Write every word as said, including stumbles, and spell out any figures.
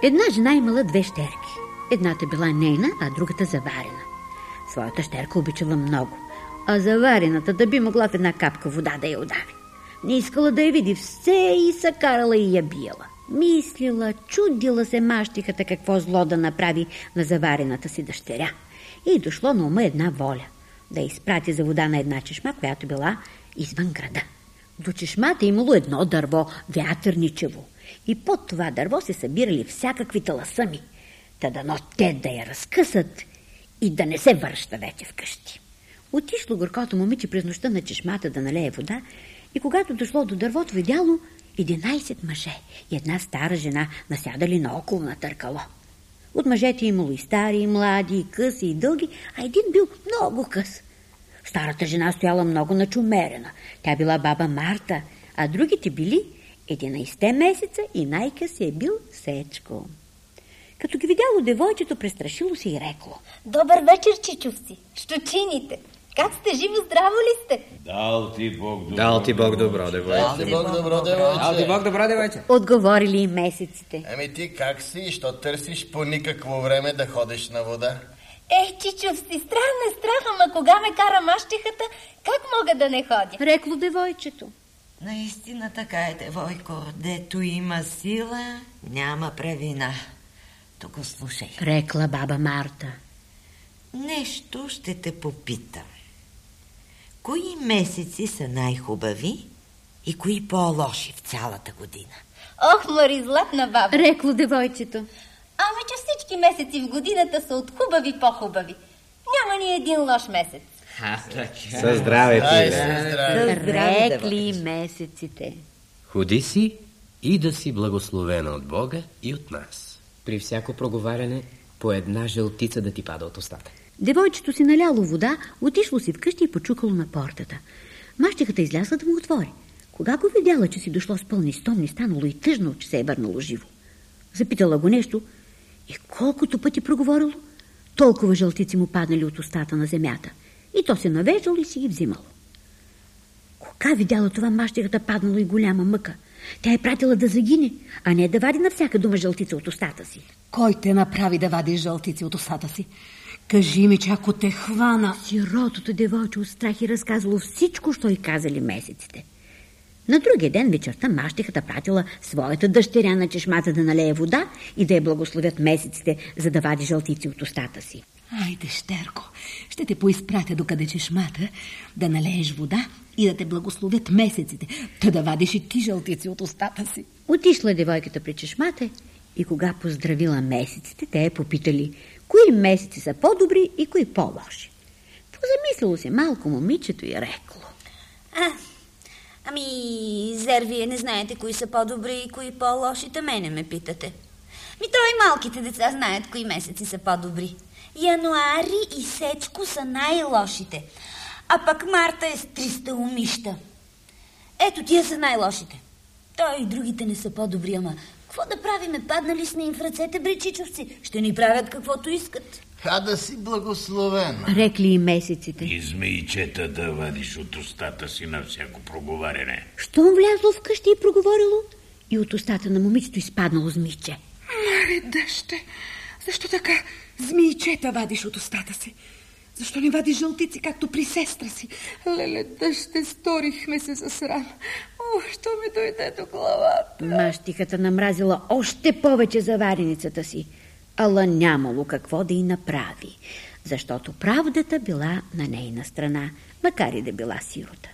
Една жена имала две щерки. Едната била нейна, а другата заварена. Своята щерка обичала много, а заварената да би могла в една капка вода да я удави. Не искала да я види все и са карала и я биела. Мислила, чудила се мащихата какво зло да направи на заварената си дъщеря. И дошло на ума една воля да изпрати за вода на една чешма, която била извън града. До чешмата имало едно дърво, вятърничево, и под това дърво се събирали всякакви таласъми, та дано те да я разкъсат и да не се връща вече вкъщи. Отишло горкото момиче през нощта на чешмата да налее вода и когато дошло до дървото, видяло единайсет мъже и една стара жена насядали наоколо на търкало. От мъжете имало и стари, и млади, и къси, и дълги, а един бил много къс. Старата жена стояла много начумерена. Тя била баба Марта, а другите били единайсет месеца и най-къс е бил Сечко. Като ги видяло девойчето, престрашило се и рекло: Добър вечер, чичовци, щучините. Как сте, живо здраво ли сте? Дал ти Бог добро. Дал ти Бог добро, девойче. Дал ти Бог добро, девойче. Дал ти Бог добро, девойче. Отговорили и месеците. Ами ти как си? Що търсиш по никакво време да ходиш на вода? Е, чичовци, страх не страх, ама кога ме кара мащихата, как мога да не ходя? Рекло девойчето. Наистина така е, девойко. Дето има сила, няма превина. Тук слушай. Рекла баба Марта. Нещо ще те попитам. Кои месеци са най-хубави и кои по-лоши в цялата година? Ох, Мари, златна баба. Рекло девойчето. Ами, че всички месеци в годината са от хубави по-хубави. Няма ни един лош месец. А, така. Със здраве, Ай, ти. със здраве. Рекли месеците. Ходи си и да си благословена от Бога и от нас. При всяко проговаряне по една жълтица да ти пада от устата. Девойчето си наляло вода, отишло си вкъщи и почукало на портата. Мащехата излязла да му отвори. Кога го видяла, че си дошло с пълни стомни, станало и тъжно, че се е върнало живо. Запитала го нещо и колкото пъти проговорило, толкова жълтици му паднали от устата на земята. И то се навеждало и си ги взимало. Кога видяла това, мащехата паднало и голяма мъка. Тя е пратила да загине, а не да вади на всяка дума жълтица от устата си. Кой те направи да вадиш жълтици от устата си? Кажи ми, че ако те хвана... Сиротото девойче от страх и разказало всичко, що й казали месеците. На другия ден вечерта мащехата пратила своята дъщеря на чешмата да налее вода и да я благословят месеците, за да вади жълтици от устата си. Айде, щерко, ще те поизпратя докъде чешмата, да налееш вода и да те благословят месеците, та да вадиш и ти жълтици от устата си. Отишла девойката при чешмата и кога поздравила месеците, те я попитали кои месеци са по-добри и кои по-лоши. Позамислило се малко момичето и рекло: А, ами, зер, вие не знаете кои са по-добри и кои по-лоши, та мене ме питате. Ми то и малките деца знаят кои месеци са по-добри. Януари и Сечко са най-лошите, а пък Марта е с триста умища. Ето, тия са най-лошите. Той и другите не са по-добри, ама какво да правиме? Паднали сме им в ръцете, бричичовци. Ще ни правят каквото искат. Ха да си благословен. Рекли и месеците. И змейчета да вадиш от устата си на всяко проговаряне. Щом влязло вкъщи и проговорило, и от устата на момичето изпаднало змийче. Маре, дъще, защо така змийчета вадиш от устата си? Защо не вадиш жълтици, както при сестра си? Леле, дъще, сторихме се за срам. О, що ми дойде до главата. Мащихата намразила още повече завареницата си, ала нямало какво да й направи, защото правдата била на нейна страна, макар и да била сирота.